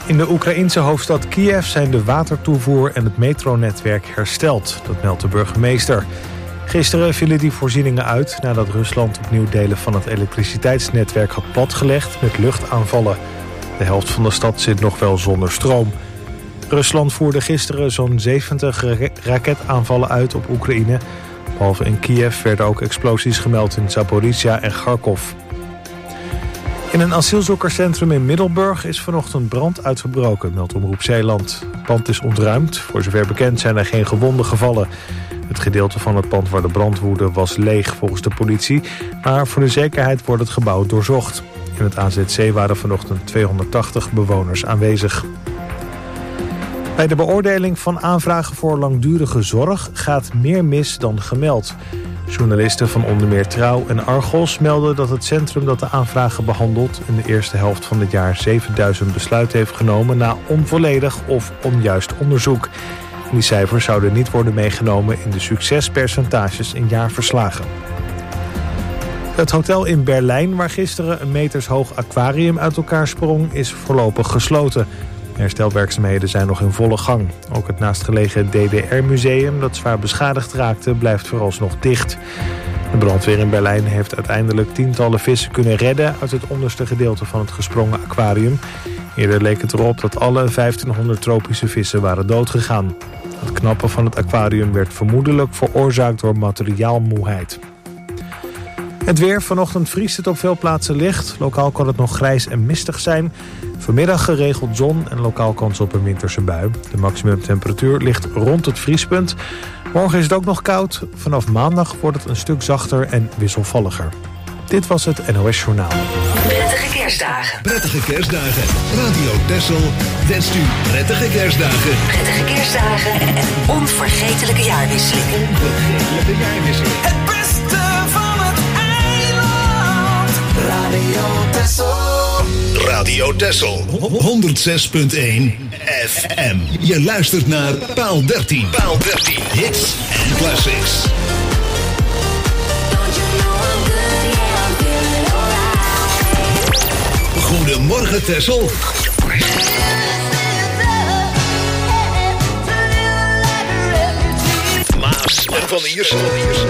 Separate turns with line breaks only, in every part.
In de Oekraïense hoofdstad Kiev zijn de watertoevoer en het metronetwerk hersteld. Dat meldt de burgemeester. Gisteren vielen die voorzieningen uit nadat Rusland opnieuw delen van het elektriciteitsnetwerk had platgelegd met luchtaanvallen. De helft van de stad zit nog wel zonder stroom. Rusland voerde gisteren zo'n 70 raketaanvallen uit op Oekraïne. Behalve in Kiev werden ook explosies gemeld in Zaporizhia en Kharkov. In een asielzoekerscentrum in Middelburg is vanochtend brand uitgebroken, meldt Omroep Zeeland. Het pand is ontruimd. Voor zover bekend zijn er geen gewonden gevallen. Het gedeelte van het pand waar de brand woedde was leeg volgens de politie. Maar voor de zekerheid wordt het gebouw doorzocht. In het AZC waren vanochtend 280 bewoners aanwezig. Bij de beoordeling van aanvragen voor langdurige zorg gaat meer mis dan gemeld. Journalisten van onder meer Trouw en Argos melden dat het centrum dat de aanvragen behandelt in de eerste helft van het jaar 7000 besluiten heeft genomen na onvolledig of onjuist onderzoek. En die cijfers zouden niet worden meegenomen in de succespercentages in jaarverslagen. Het hotel in Berlijn, waar gisteren een metershoog aquarium uit elkaar sprong, is voorlopig gesloten. De herstelwerkzaamheden zijn nog in volle gang. Ook het naastgelegen DDR-museum, dat zwaar beschadigd raakte, blijft vooralsnog dicht. De brandweer in Berlijn heeft uiteindelijk tientallen vissen kunnen redden uit het onderste gedeelte van het gesprongen aquarium. Eerder leek het erop dat alle 1500 tropische vissen waren doodgegaan. Het knappen van het aquarium werd vermoedelijk veroorzaakt door materiaalmoeheid. Het weer, vanochtend vriest het op veel plaatsen licht. Lokaal kan het nog grijs en mistig zijn. Vanmiddag geregeld zon en lokaal kans op een winterse bui. De maximumtemperatuur ligt rond het vriespunt. Morgen is het ook nog koud. Vanaf maandag wordt het een stuk zachter en wisselvalliger. Dit was het NOS Journaal.
Prettige kerstdagen.
Prettige kerstdagen. Radio Texel wenst u prettige kerstdagen.
Prettige kerstdagen en een onvergetelijke jaarwisseling.
Onvergetelijke jaarwisseling.
Het beste van het eiland. Radio Texel.
Radio Texel 106.1 FM. Je luistert naar Paal 13. Paal 13. Hits en classics. Goedemorgen Texel. Maas en Van Iersel.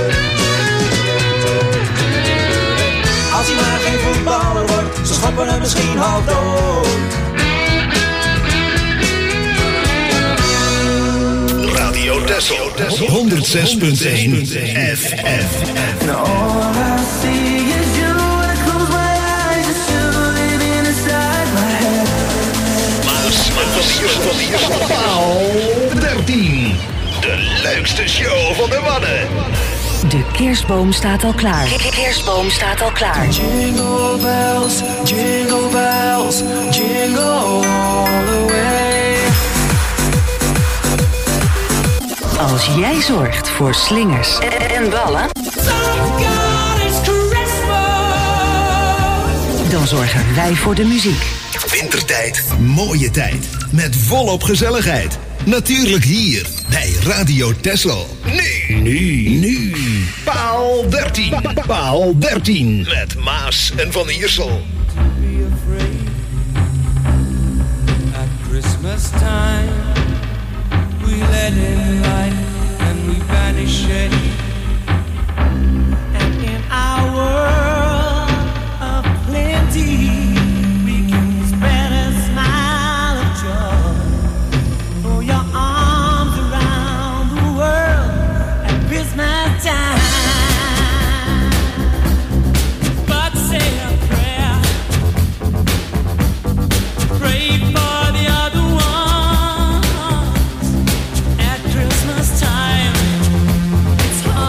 Als hij maar geen voetballer wordt, ze schoppen hem misschien half dood.
Radio Texel 106.1 FM. Maas en Van Iersel. Paal 13. De leukste show van de Wadden.
De kerstboom staat al klaar. De kerstboom staat al klaar.
Jingle bells, jingle all the way.
Als jij zorgt voor slingers en ballen, dan zorgen wij voor de muziek.
Wintertijd, mooie tijd. Met volop gezelligheid. Natuurlijk hier bij Radio Texel. Nu. Paal 13. Paal 13. Met Maas en Van Iersel.
Be afraid at Christmas time. We let in light and we banish it. And in our world of plenty, we can spread a smile of joy. Throw your arms around the world at Christmas time. But say a prayer. Pray for the other ones at Christmas time. It's hard.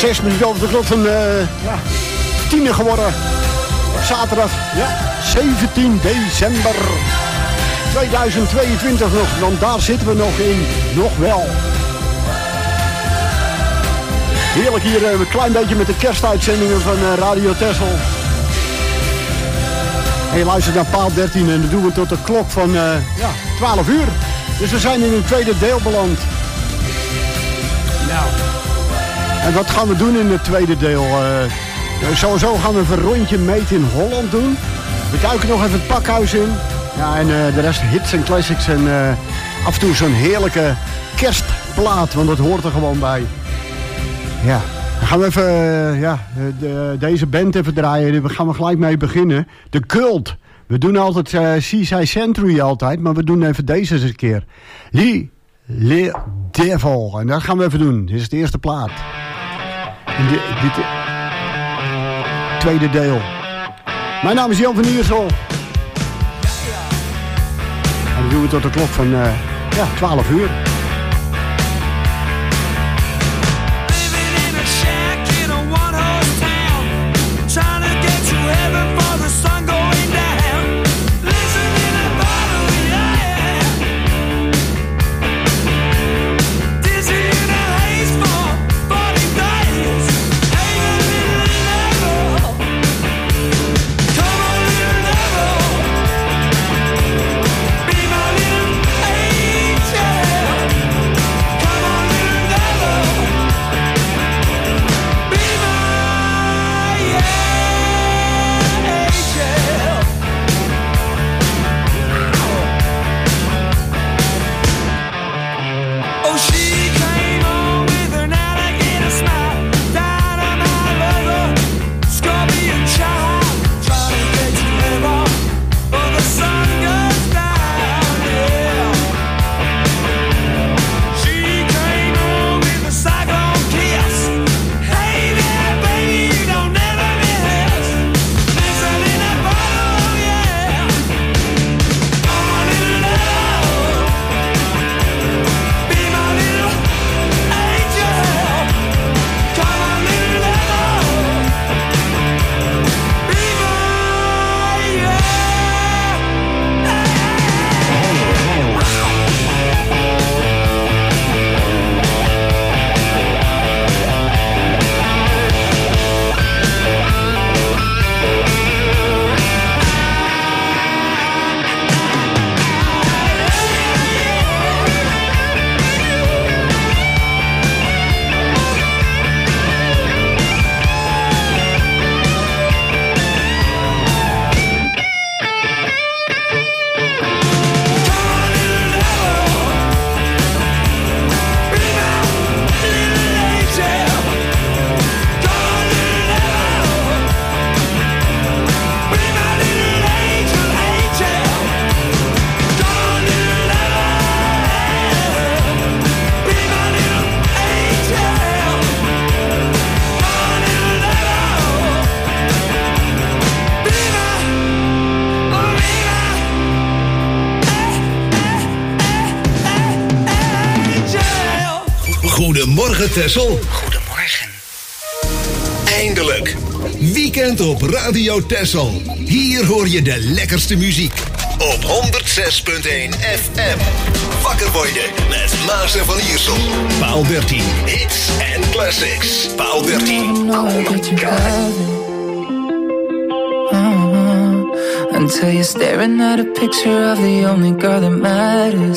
6 minuten over de klok van 10 geworden. Zaterdag, 17 december 2022 nog. Want daar zitten we nog in. Nog wel. Heerlijk hier een klein beetje met de kerstuitzendingen van Radio Texel. En je luistert naar paal 13 en dat doen we tot de klok van 12 uur. Dus we zijn in een tweede deel beland. Nou. En wat gaan we doen in het tweede deel? Sowieso gaan we even een rondje Made in Holland doen. We duiken nog even het pakhuis in. Ja, en de rest hits en classics en af en toe zo'n heerlijke kerstplaat, want dat hoort er gewoon bij. Ja, dan gaan we even deze band even draaien. Daar gaan we gelijk mee beginnen. De Cult. We doen altijd Seaside Century altijd, maar we doen even deze eens een keer. Le Devil. En dat gaan we even doen. Dit is de eerste plaat. En dit tweede deel. Mijn naam is Jan van Iersel. En we doen het tot de klok van 12 uur.
Goedemorgen Texel.
Goedemorgen.
Eindelijk. Weekend op Radio Texel. Hier hoor je de lekkerste muziek. Op 106.1 FM. Wakker worden met Maas en Van Iersel. Paal 13. Hits en classics. Paal 13. Oh my God.
Until you're staring at a picture of the only girl that matters.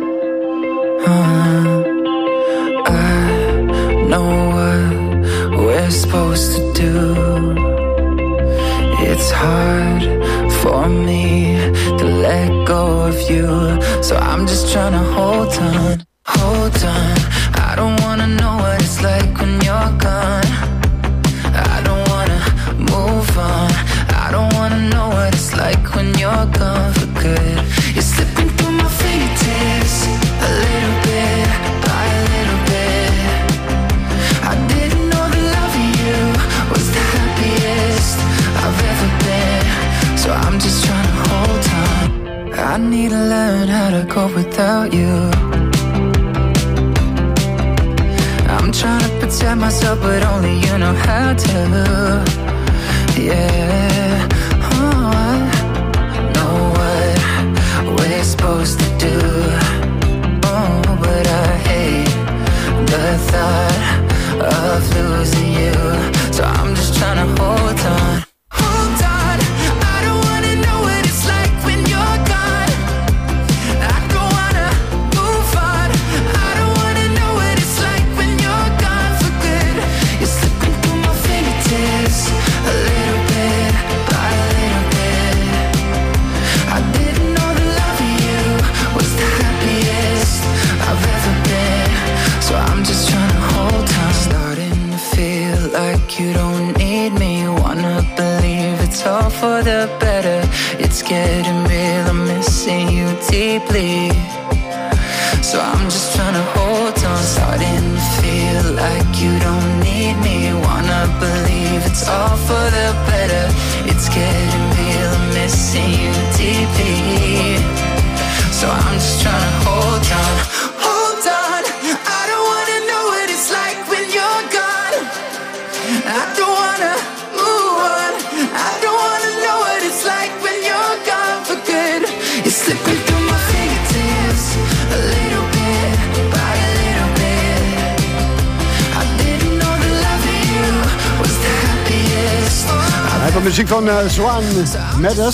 Know what we're supposed to do. It's hard for me to let go of you, so I'm just trying to hold on, hold on. I don't wanna know what it's like when you're gone. I don't wanna move on. I don't wanna know what it's like when you're gone for good. You're slipping through my fingertips a little bit by a little bit. I didn't know that loving you was the happiest I've ever been, so I'm just trying to hold on. I need to learn how to cope without you. I'm trying to protect beside myself, but only you know how to. Yeah, oh, I know what we're supposed to do. Oh, but I hate the thought of losing you. So I'm just trying to hold on. Hold on, I don't wanna know what it's like when you're gone. I don't wanna move on. I don't wanna know what it's like when you're gone for good. You're slipping through my fingertips, a little bit by a little bit. I didn't know the love of you was the happiest I've ever been. So I'm just trying to hold on. Starting to feel like you don't need me. Wanna believe it's all for the better. It's getting real, I'm missing you deeply. So I'm just trying to hold on. Starting to feel like you don't need me. Wanna believe it's all for the better. It's getting real, I'm missing you deeply. So I'm just trying to hold on. Hold on, I don't wanna know what it's like when you're gone. I don't wanna move on. I don't wanna know what it's like when you're gone for good. You're slipping through my fingertips, a little bit by a little bit. I didn't know the love of you was the happiest.
Hij heeft de muziek van Zwan Medders.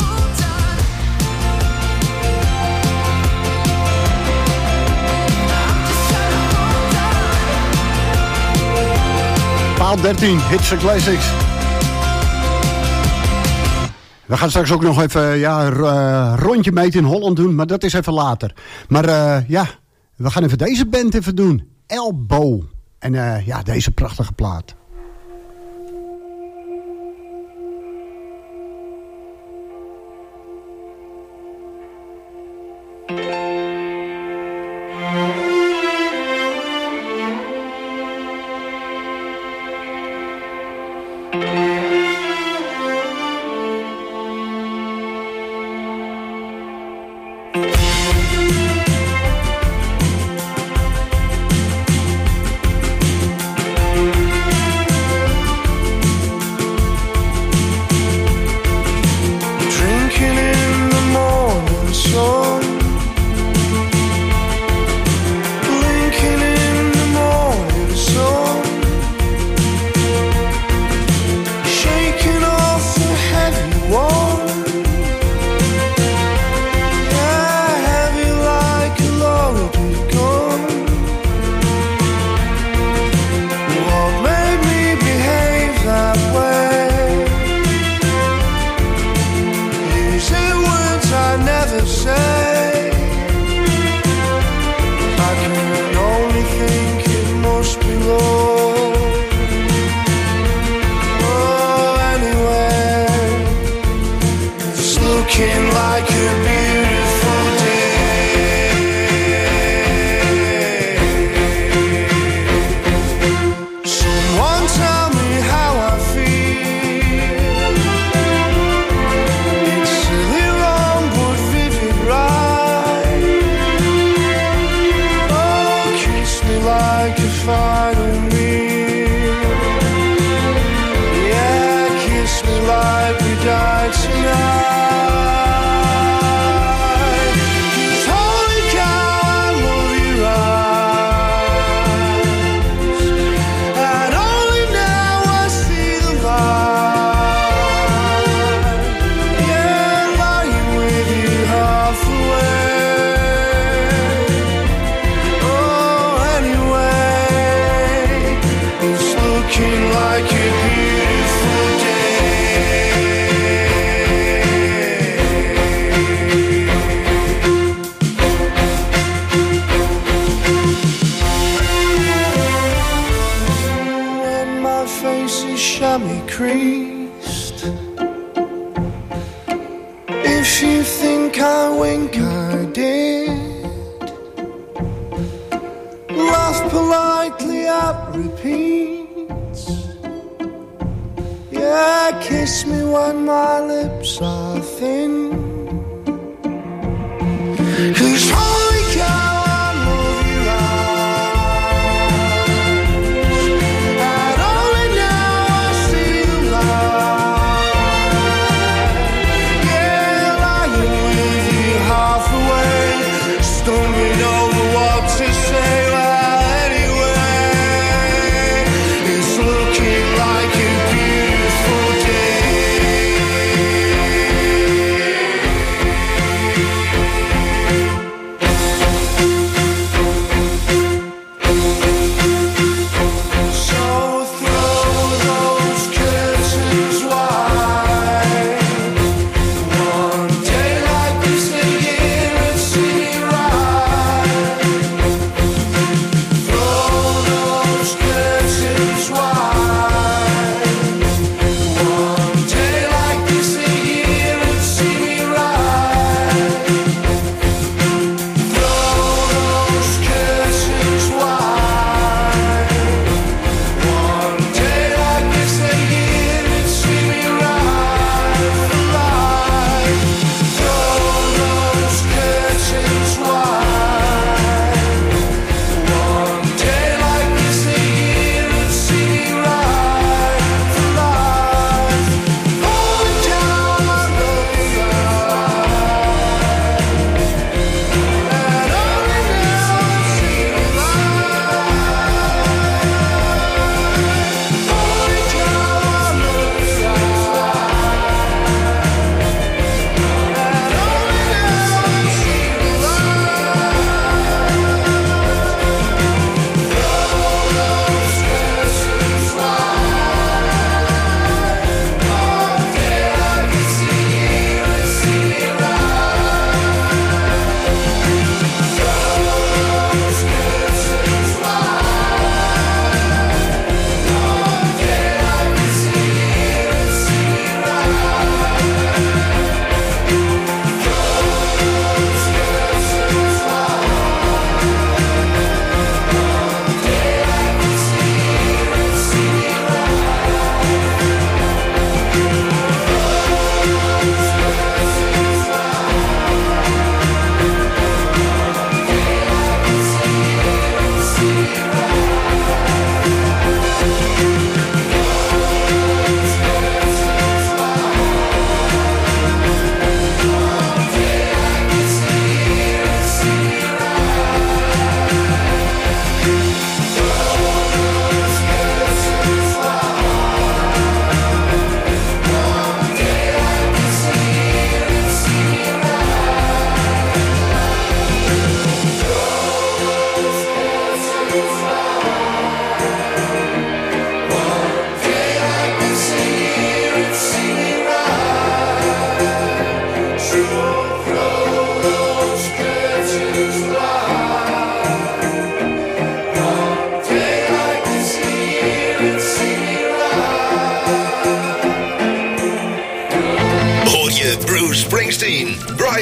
Paal 13, Hits and Classics. We gaan straks ook nog even rondje meten in Holland doen, maar dat is even later. Maar we gaan even deze band even doen. Elbow. En deze prachtige plaat.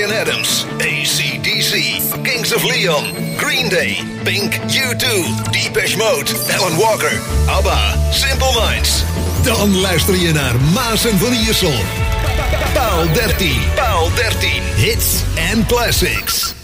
Bryan Adams, AC/DC, Kings of Leon, Green Day, Pink, U2, Depeche Mode, Alan Walker, ABBA, Simple Minds. Dan luister je naar Maassen van Iersel. Paal 13. Paal 13. Hits and classics.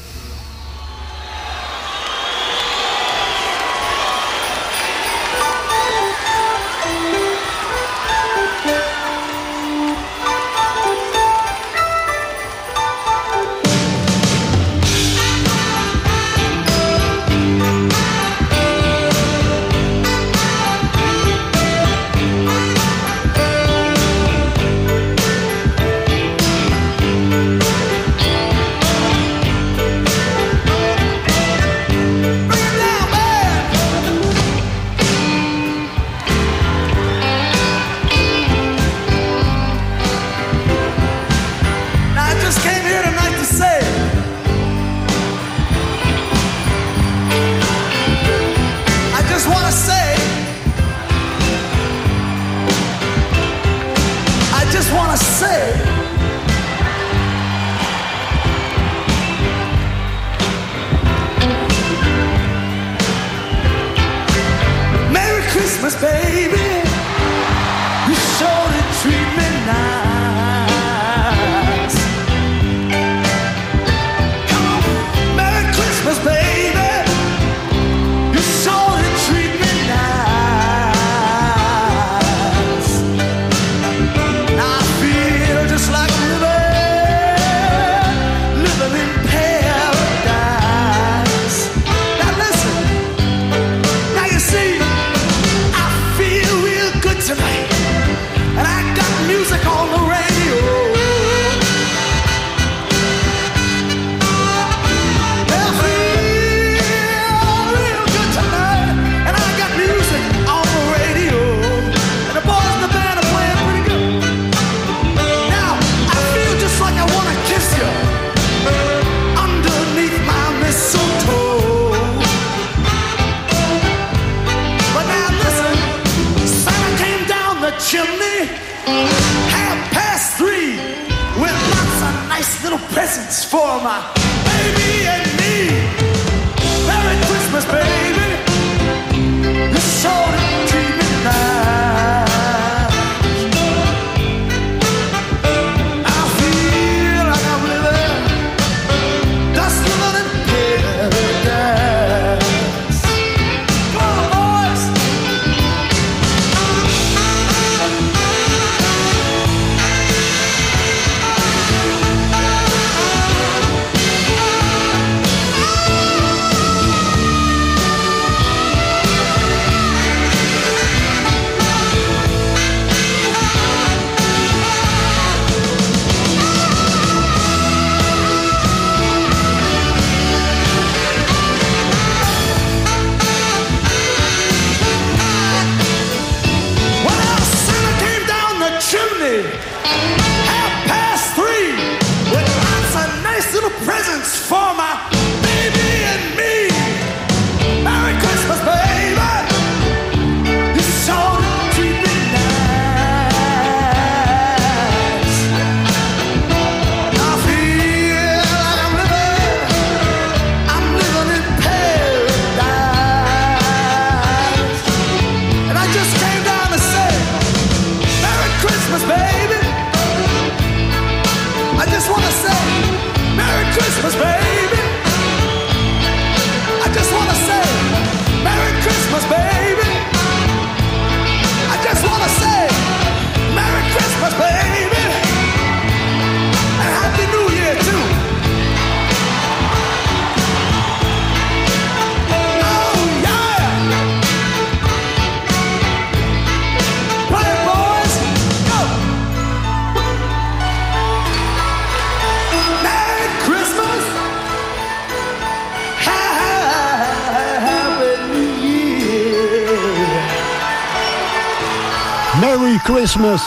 Christmas.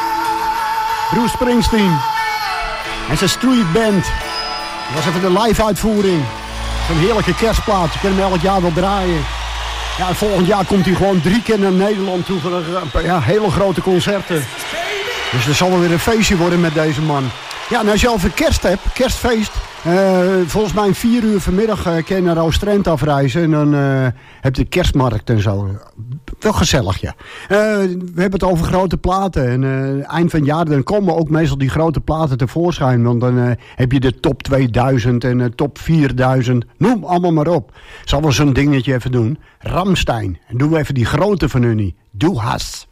Bruce Springsteen en zijn Street Band. Dat was even de live uitvoering. Zo'n heerlijke kerstplaat. Je kunt hem elk jaar wel draaien. Ja, volgend jaar komt hij gewoon 3 keer naar Nederland toe voor hele grote concerten. Dus er zal wel weer een feestje worden met deze man. Ja, nou als je over kerst hebt, kerstfeest. Volgens mij 4 uur vanmiddag kan je naar Oost-Drenthe afreizen. En dan heb je de kerstmarkt en zo. Wel gezellig, ja. We hebben het over grote platen. En eind van het jaar dan komen ook meestal die grote platen tevoorschijn. Want dan heb je de top 2000 en de top 4000. Noem allemaal maar op. Zal wel zo'n dingetje even doen. Rammstein. En doen we even die grote van hun. Du hast.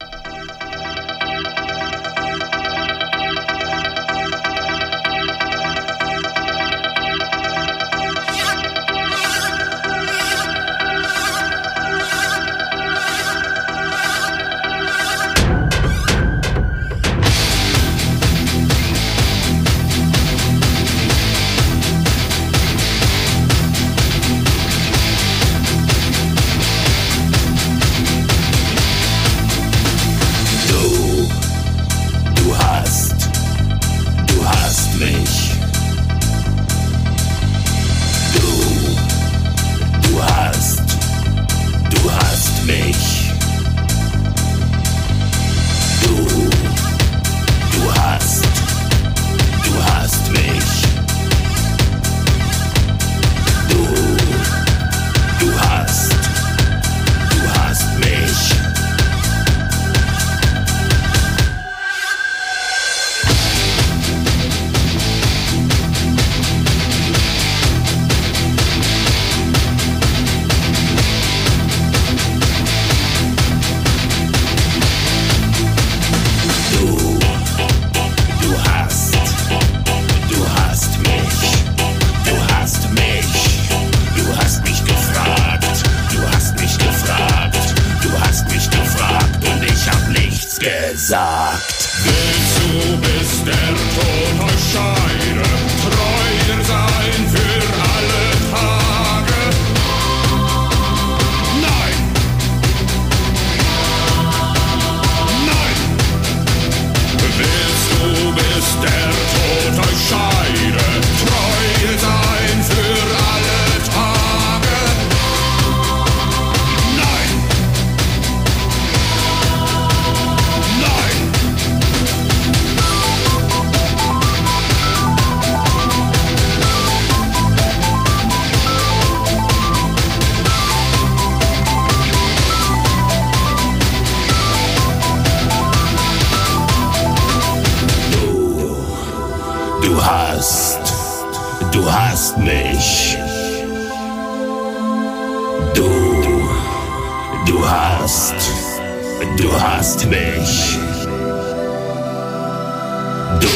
Du hast mich. Du hast mich. Du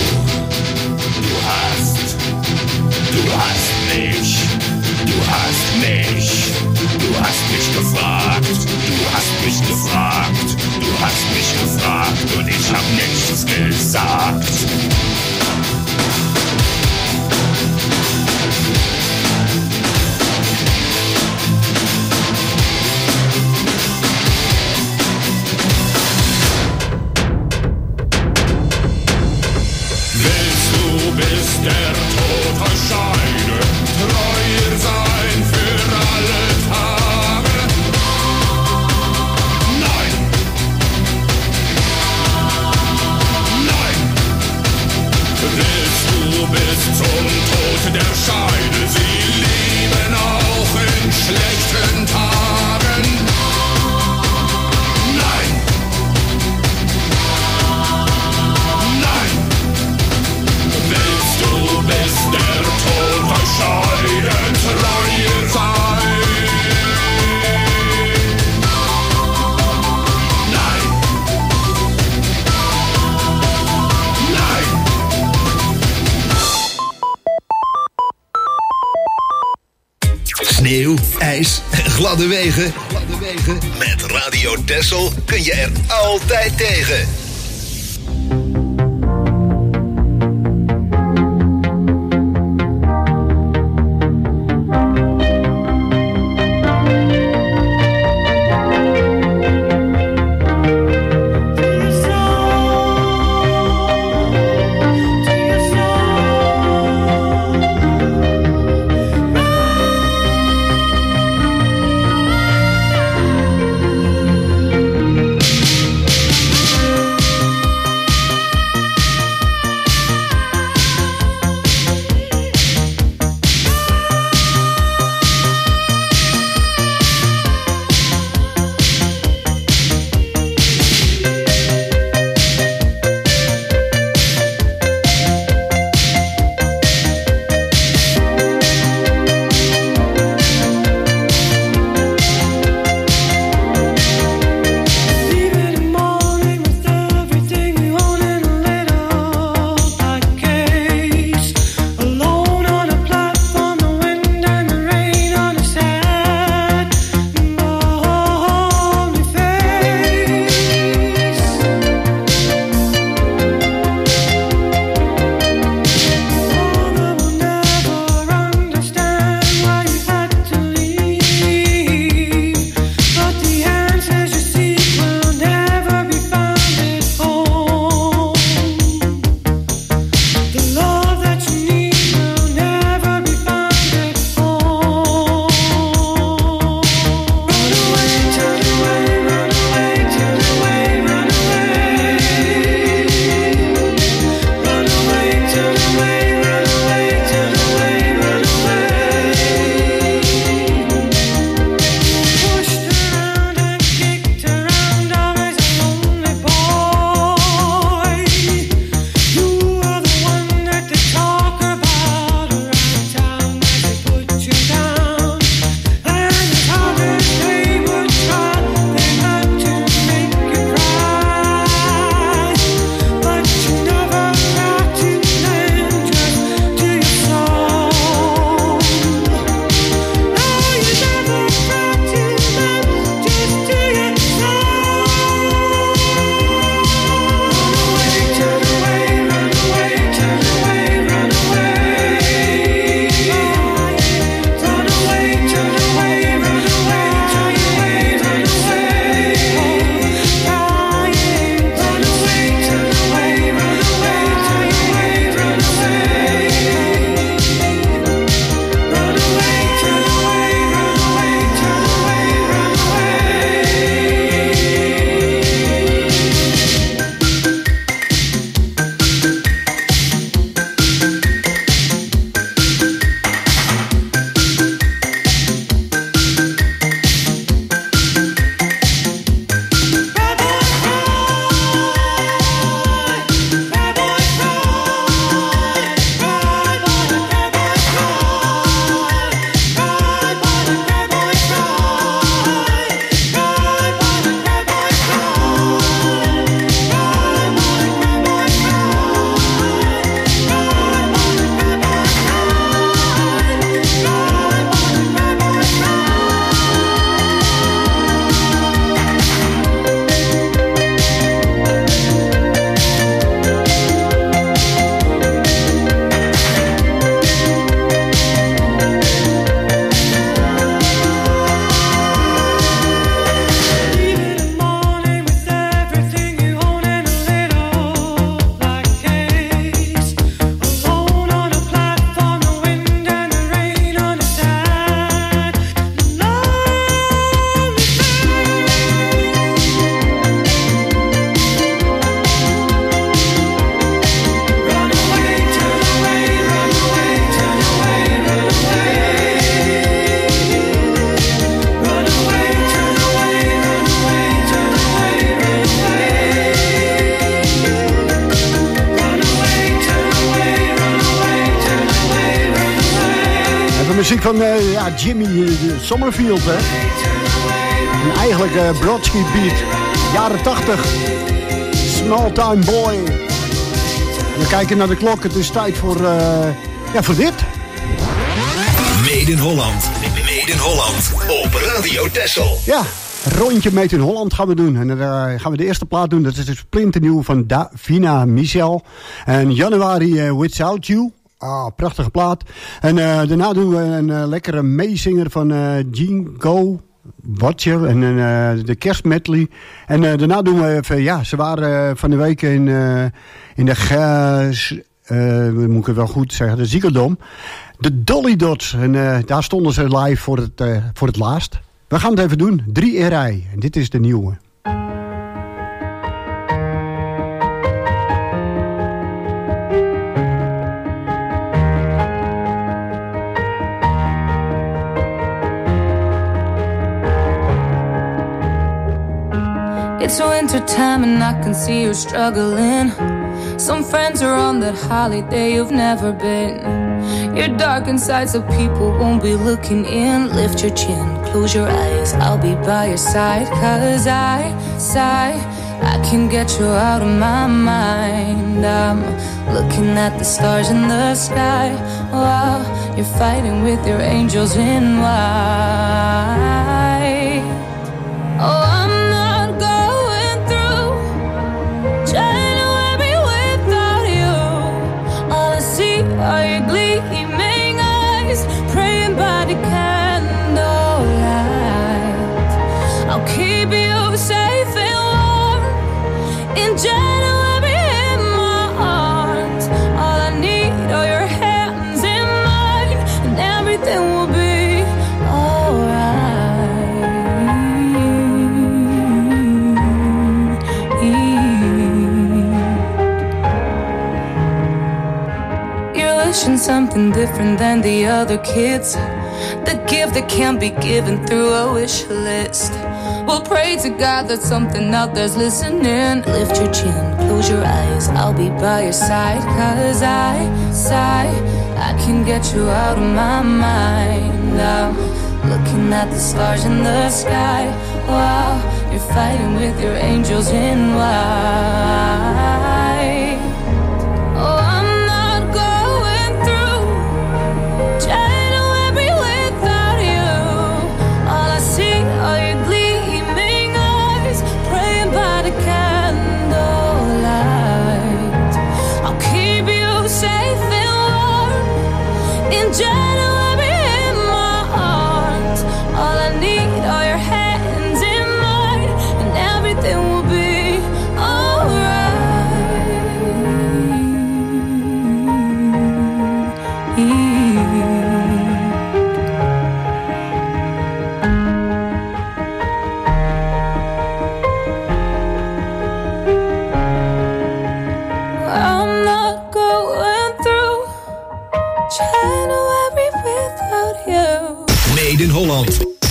hast mich. Du hast mich. Du hast mich gefragt. Du hast mich gefragt. Du hast mich gefragt und ich hab nichts gesagt. Bis der Tod euch scheide, treu sein für alle Tage. Nein, nein, willst du bis zum Tod der Scheide sie lieben auch in schlechten Tagen? Nein, nein. Willst du bis der Tod euch scheiden, treu sein? Nein, nein.
Sneeuw, ijs en gladde wegen. Met Radio Texel kun je er altijd tegen.
van Jimmy Sommerfield, hè. En eigenlijk Brodsky beat, jaren 80. Small Time Boy. En we kijken naar de klok, het is tijd voor dit.
Made in Holland. Made in Holland. Op Radio Texel.
Ja, rondje Made in Holland gaan we doen. En dan gaan we de eerste plaat doen. Dat is de splinternieuw van Davina Michel. En January Without You. Ah, prachtige plaat. En daarna doen we een lekkere meezinger van Jingo Watcher en de kerstmedley. En daarna doen we even, ze waren van de week in de moet ik het wel goed zeggen, de Ziegeldom. De Dolly Dots. En daar stonden ze live voor het laatst. We gaan het even doen. 3 in rij. En dit is de nieuwe.
It's winter time and I can see you're struggling. Some friends are on that holiday you've never been. You're dark inside so people won't be looking in. Lift your chin, close your eyes, I'll be by your side. 'Cause I can get you out of my mind. I'm looking at the stars in the sky while you're fighting with your angels in white. Oh, I'm not going through January without you. All I see are your gleaming eyes, praying by the candlelight. I'll keep you safe and warm in January in my arms. All I need are your hands in mine, and everything will be alright. You're wishing something different than the other kids. The gift that can't be given through a wish list. We'll pray to God that something out there's listening. Lift your chin, close your eyes, I'll be by your side. 'Cause I can get you out of my mind. I'm looking at the stars in the sky while you're fighting with your angels in white. Oh, I'm not going through January without you. All I see are your gleaming eyes, praying by the candlelight. I'll keep you safe and warm in January in my arms. All I need are your hands in mine, and everything will be I'm not going through January without you.
Made in Holland.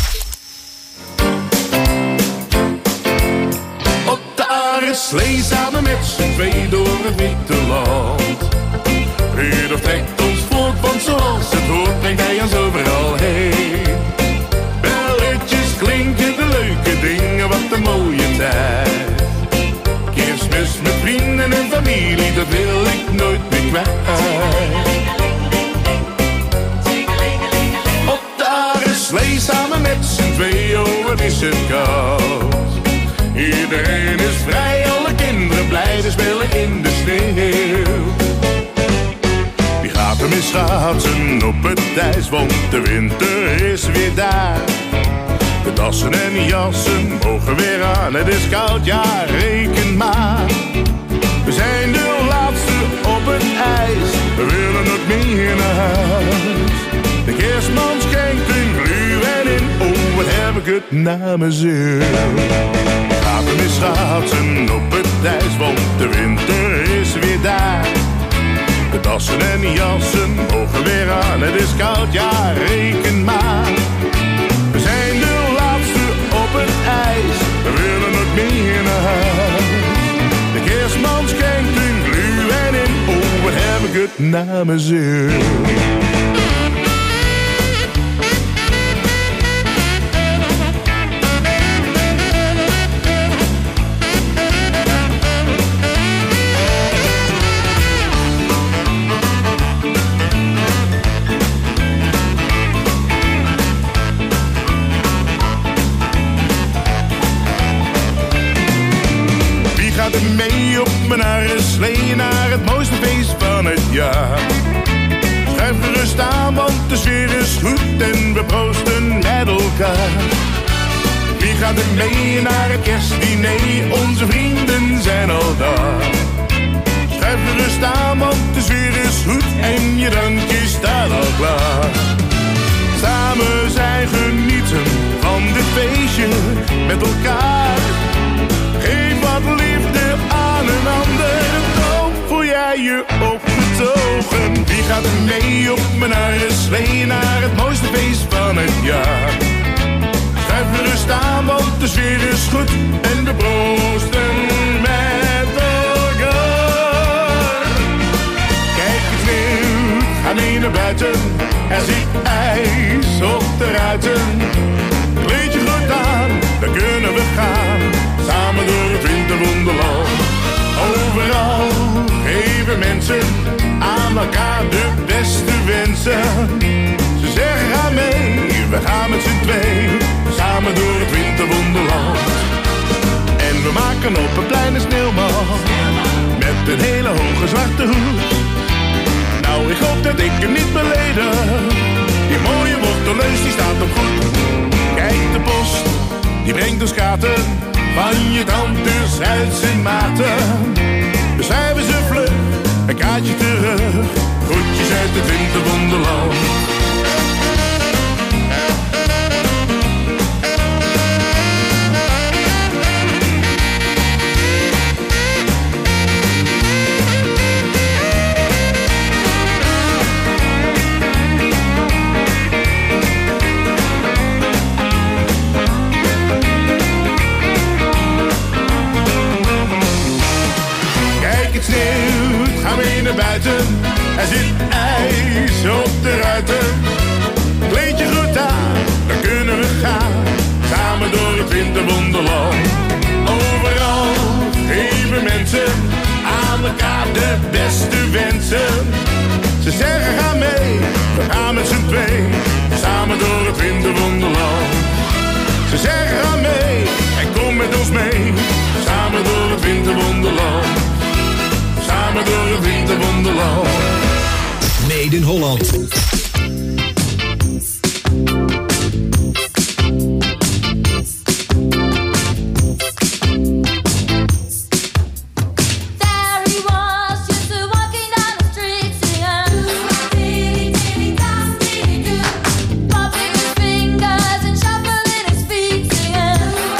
Op de Arendslee samen met z'n twee door het witte land. Rudolf trekt ons voort, want zoals het hoort brengt hij ons overal heen. Belletjes klinken de leuke dingen, wat een mooie tijd. Kerstmis met vrienden en familie, dat wil ik nooit meer kwijt. Op de Arendslee samen met z'n twee, oh wat is het koud. Iedereen is vrij, alle kinderen blij, ze spelen in de sneeuw. Wie gaat er mee schaatsen op het ijs, want de winter is weer daar. De dassen en jassen mogen weer aan, het is koud, ja reken maar. We zijn de laatste op het ijs, we willen nog meer naar huis. De kerstman schenkt een gluwijn in, oh wat heb ik het naar mijn zin. Gaat er mee schaatsen op het ijs, want de winter is weer daar. De dassen en jassen mogen weer aan, het is koud, ja reken maar. We zijn de laatste op het ijs, we willen nog meer naar huis. De kerstman schenkt een gluwijn in, oh wat heb ik het naar mijn zin. gaat er mee op mijn slee naar het mooiste feest van het jaar. Schuif gerust aan, want de sfeer is goed en we proosten met elkaar. Wie gaat er mee naar het kerstdiner? Onze vrienden zijn al daar. Schuif gerust aan, want de sfeer is goed en je drankje staat al klaar. Samen zijn genieten van dit feestje met elkaar. Geef wat liefde aan een ander, dan voel jij je opgetogen. Wie gaat er mee op mijn slee naar het mooiste feest van het jaar? Schuif gerust aan, want de sfeer is goed en we proosten met elkaar. Kijk, het sneeuwt, ga mee naar buiten. Er zit ijs op de ruiten. Kleed je goed aan, dan kunnen we gaan. Samen door het winterwonderland. Overal geven mensen aan elkaar de beste wensen. Ze zeggen ga mee, we gaan met z'n twee. Samen door het winterwonderland. En we maken op een plein een sneeuwman. Met een hele hoge zwarte hoed. Nou, ik hoop dat ik hem niet beledig. Die mooie worteleus, die staat op goed. Kijk, de post, die brengt ons kaarten. Van je tante Zuidse maten. Dus schrijven ze vlug een kaartje terug. Groetjes uit het winterwonderland. Ga mee naar buiten, er zit ijs op de ruiten. Kleed je goed aan, dan kunnen we gaan. Samen door het winterwonderland. Overal geven mensen aan elkaar de beste wensen. Ze zeggen ga mee, we gaan met z'n twee. Samen door het winterwonderland. Ze zeggen ga mee en kom met ons mee. Samen door het winterwonderland. Samen door het winterwonderland.
Made in Holland.
Popping his fingers and shuffling his feet, singing.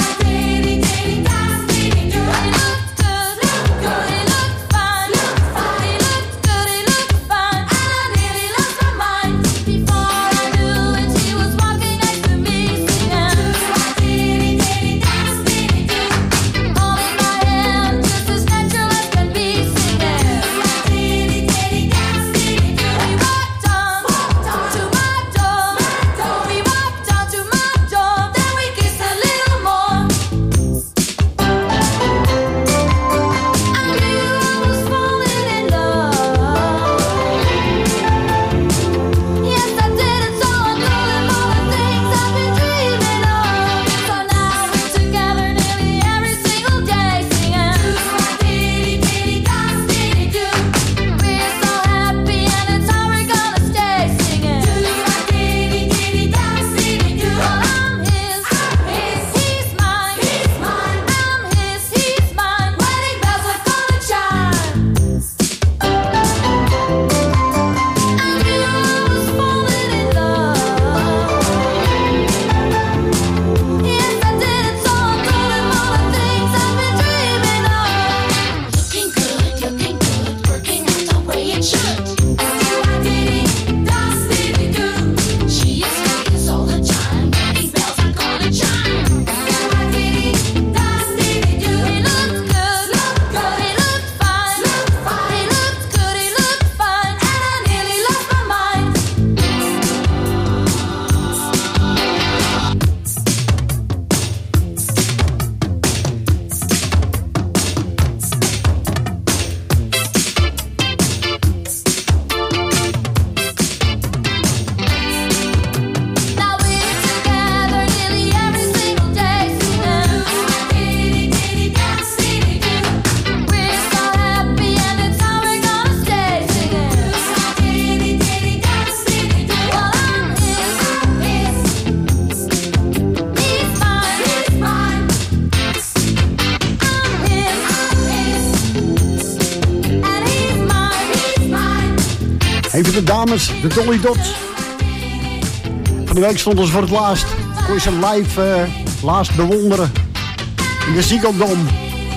even de dames, de Dolly Dots. Van de week stonden ze voor het laatst. Kon je ze live laatst bewonderen. In de Ziggo Dome.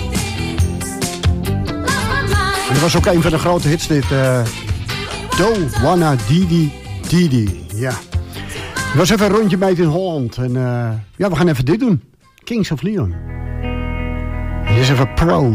En dat was ook een van de grote hits dit. Do Wanna Didi Didi. Ja. Het was even een rondje mee in Holland. En ja, we gaan even dit doen. Kings of Leon. Dit is even pro.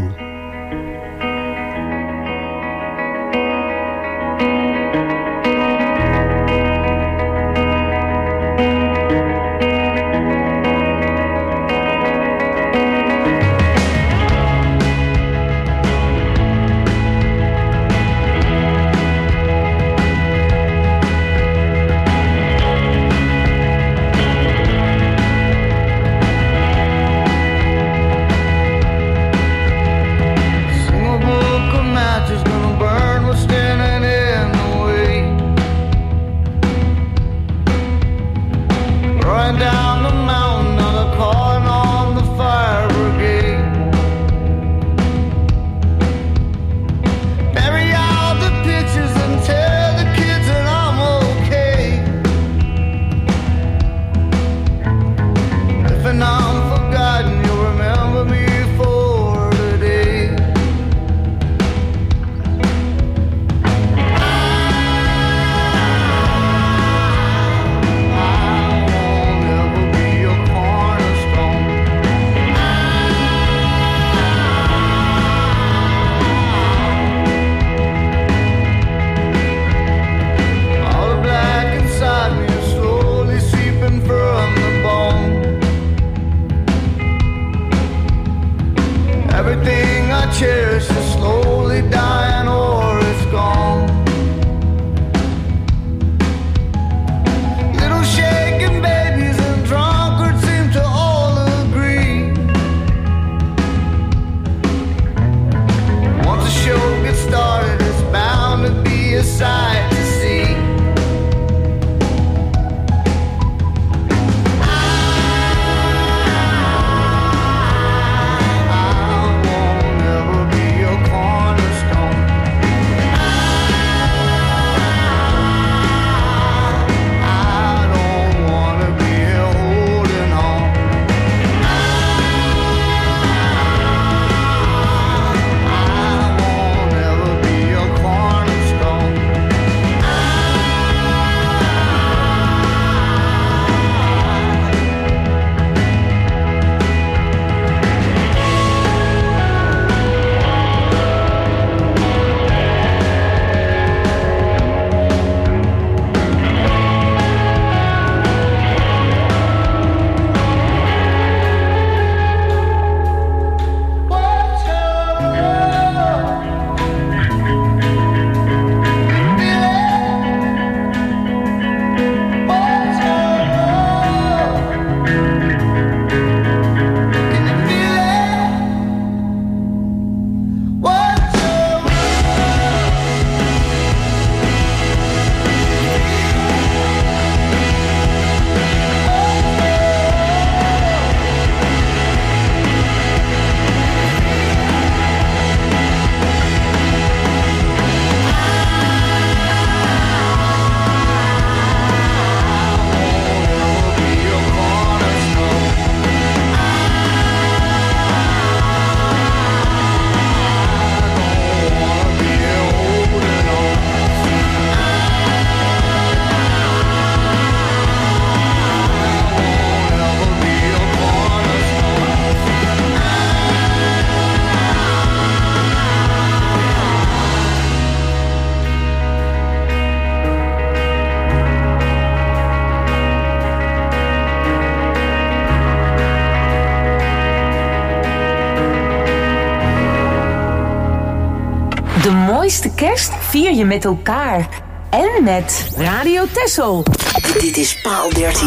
De mooiste kerst vier je met elkaar. En met Radio Texel.
Dit is Paal 13.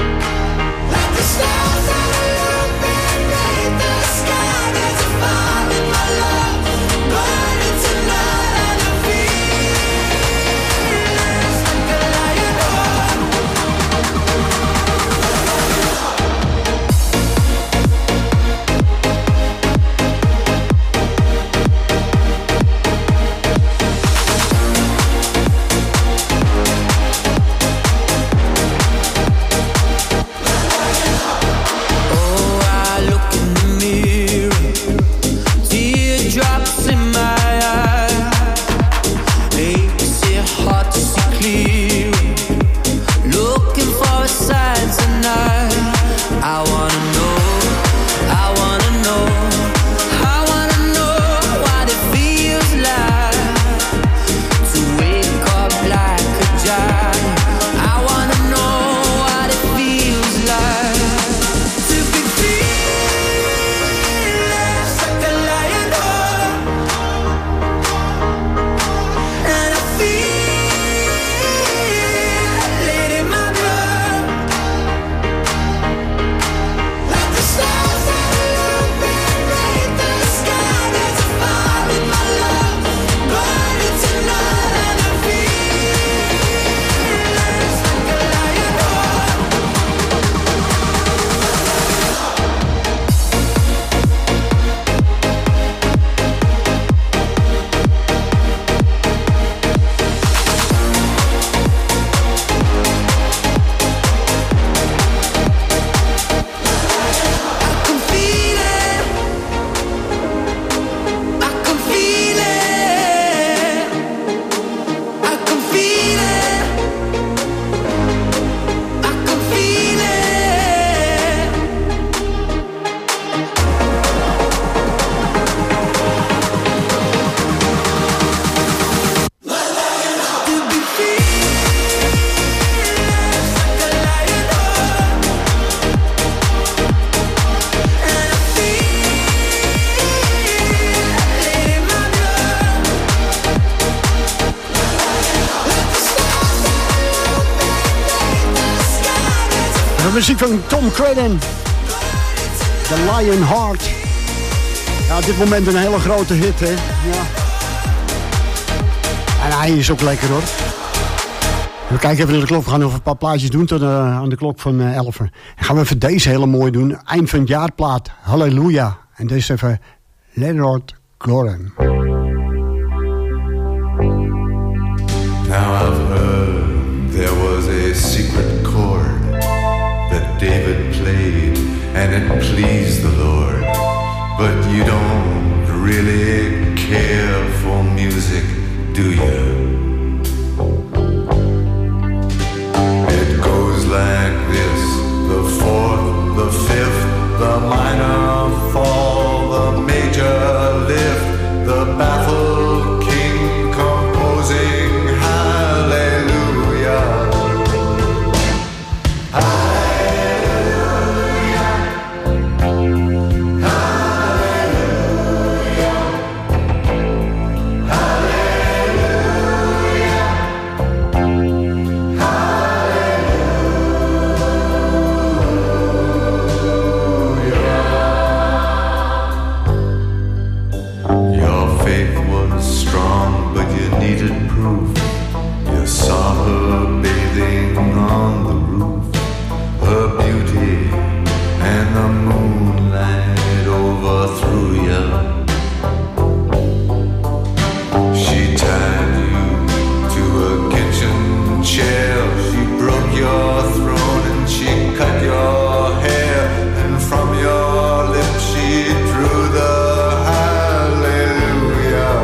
Stars are open, beneath the sky, there's a fire.
De muziek van Tom Credden. The Lion Heart. Ja, op dit moment een hele grote hit, hè. Ja. En hij is ook lekker, hoor. We kijken even naar de klok. We gaan nog een paar plaatjes doen tot aan de klok van 11. Dan gaan we even deze hele mooi doen. Eind van het jaar plaat. Halleluja. En deze even Leonard Cohen.
Now I've heard there was a secret chord that David played and it pleased the Lord. But you don't really care for music, do you? It goes like this: the fourth, the fifth, the minor fall, the major lift, the baffled king composing hallelujah. Saw her bathing on the roof, her beauty and the moonlight overthrew you. She tied you to a kitchen chair, she broke your throat and she cut your hair, and from your lips she drew the hallelujah.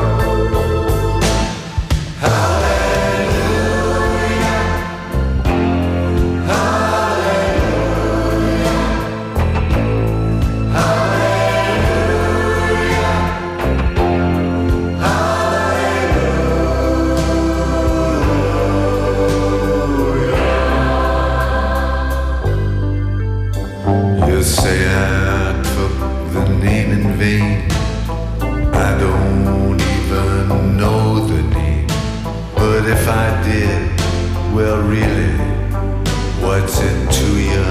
You say I took the name in vain. I don't even know the name. But if I did, well really, what's it to you?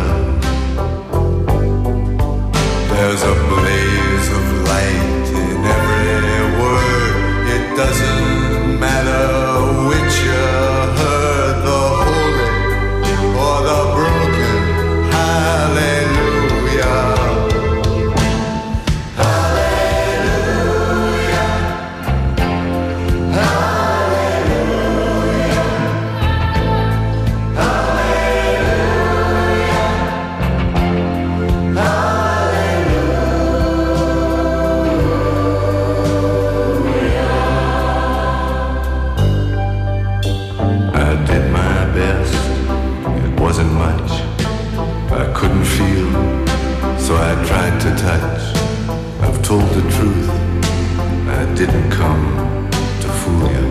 There's a blaze of light in every word. It doesn't matter which you heard, the holy or the broken. Hallelujah. Wasn't much, I couldn't feel, so I tried to touch. I've told the truth, I didn't come to fool you.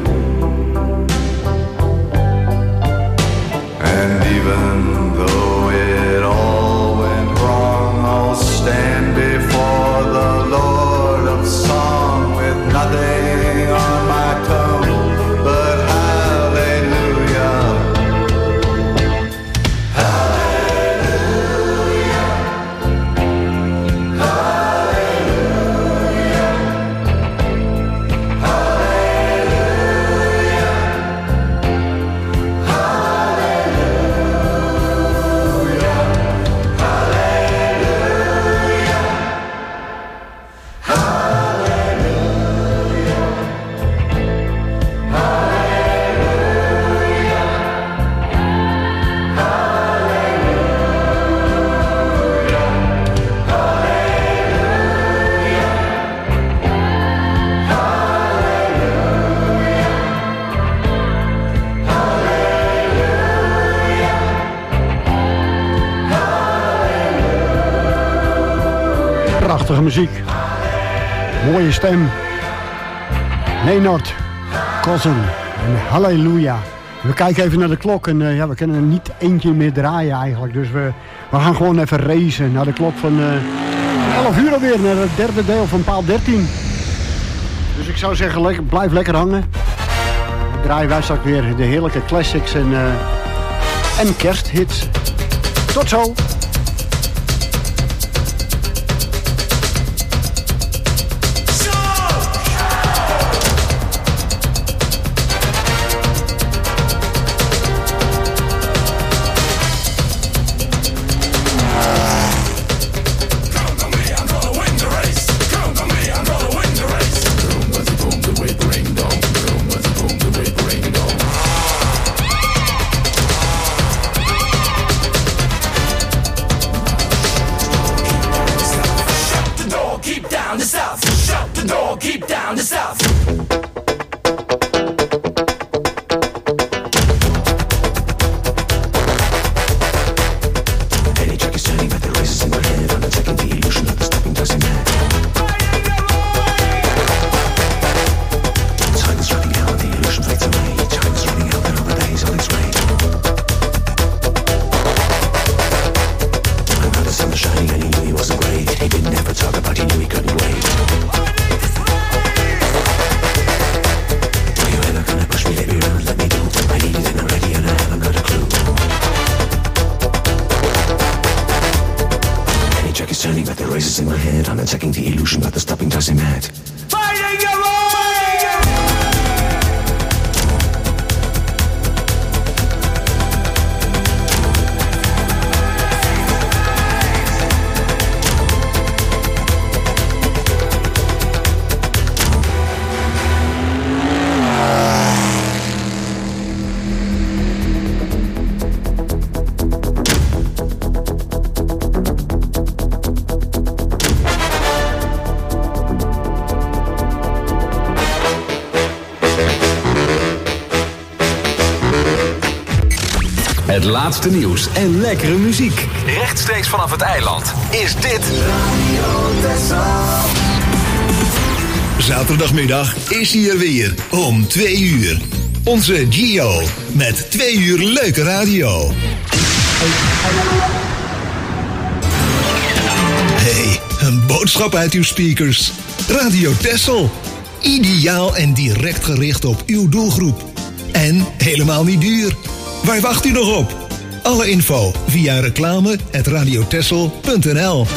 And even though it all went wrong, I'll stand before the Lord of song with nothing on my tongue but hallelujah.
Prachtige muziek. Mooie stem. Leonard Cohen. En halleluja. We kijken even naar de klok en ja, we kunnen er niet eentje meer draaien eigenlijk. Dus we gaan gewoon even racen naar de klok van 11 uur alweer. Naar het derde deel van paal 13. Dus ik zou zeggen, blijf lekker hangen. Dan draaien wij straks weer de heerlijke classics en kersthits. Tot zo.
Het laatste nieuws en lekkere muziek. Rechtstreeks vanaf het eiland is dit Radio Texel.
Zaterdagmiddag is hij er weer om 2 uur. Onze Gio met 2 uur leuke radio. Hey, een boodschap uit uw speakers. Radio Texel. Ideaal en direct gericht op uw doelgroep. En helemaal niet duur. Waar wacht u nog op? Alle info via reclame@radiotexel.nl.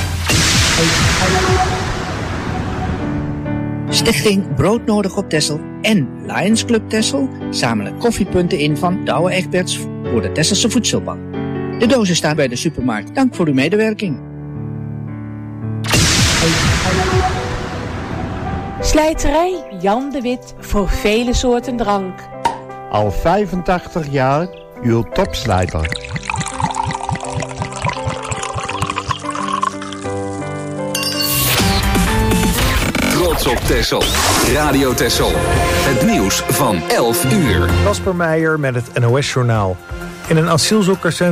Stichting Broodnodig op Texel en Lions Club Texel zamelen koffiepunten in van Douwe Egberts voor de Tesselse Voedselbank. De dozen staan bij de supermarkt. Dank voor uw medewerking.
Slijterij Jan de Wit voor vele soorten drank.
Al 85 jaar uw topslijter.
Trots op Texel. Radio Texel. Het nieuws van 11 uur.
Casper Meijer met het NOS-journaal. In een asielzoekerscentrum